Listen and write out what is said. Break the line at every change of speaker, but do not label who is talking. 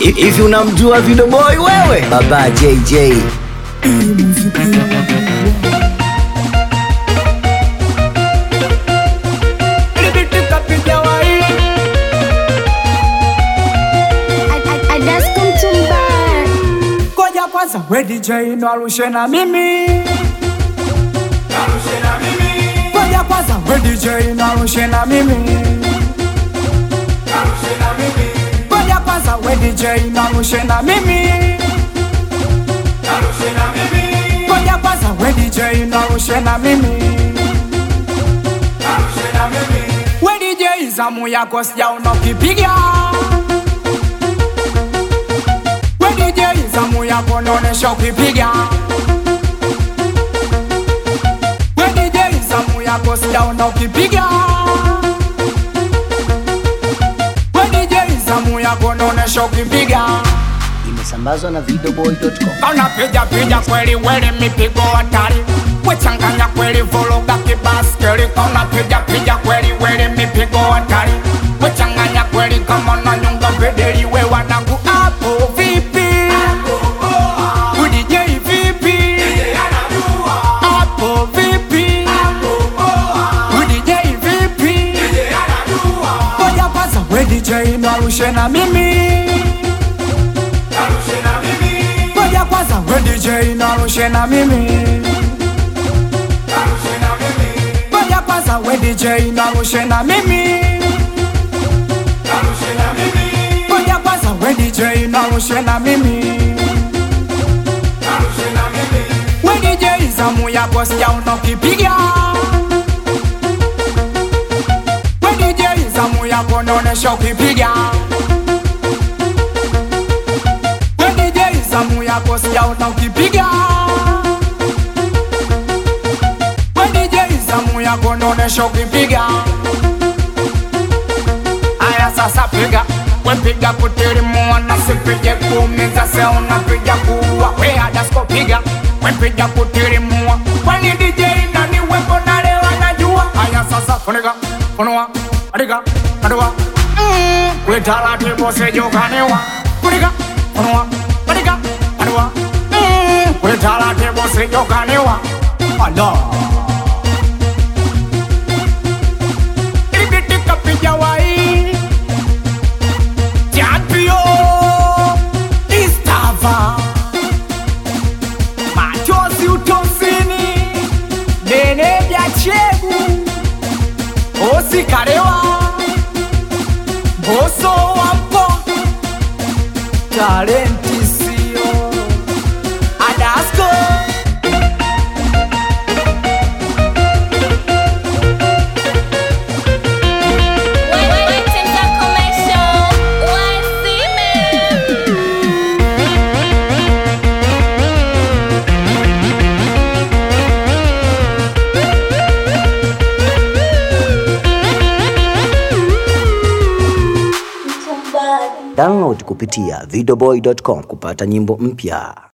Hivi unamjua Video Boy wewe? Baba JJ.
We DJ no arushe na mimi. Ngoja kwanza we DJ no arushe na mimi. Ngoja kwanza we DJ no arushe na mimi. Ngoja kwanza we DJ no arushe na mimi. We DJ zamu yako sijaona ukipiga. Zamu yako naonesha ukipiga. We DJ zamu yako sijaona ukipiga. We DJ zamu yako naonesha ukipiga.
Imesambazwa na videoboy.com.
Kauna piga kweli wele mipigo hatari. We changanya kweli vologa kibaskeli. Kauna piga kweli wele mipigo hatari. We changanya kweli kama na nyunga bedeli we wanangu hapo vipi. DJ no arushe na mimi. Ngoja kwanza we DJ no arushe na mimi. Ngoja kwanza we DJ no arushe na mimi. Ngoja kwanza we DJ no arushe na mimi. We DJ zamu yako sijaona ukipiga. Zamu yako naonesha ukipiga. We DJ zamu yako sijaona ukipiga. We DJ zamu yako naonesha ukipiga. Aya sasa piga. We piga kutirimua na sipige kuumiza se unapiga kuua. We adasko piga. We piga kutirimua. Kwani DJ nani wepo na leo anajua. Aya sasa funika. Funua. Adiga, adwa. We taratibu sijukanewa. Kudiga, funua. Adiga, adwa. We taratibu sijukanewa. Allah. Ibitika piga wai. Champion. Istava. Machozi utosini. Nene vya chegu. Osikarewa. Boso wampo. Talenti sio Adasko.
Download kupitia videoboy.com kupata nyimbo mpya.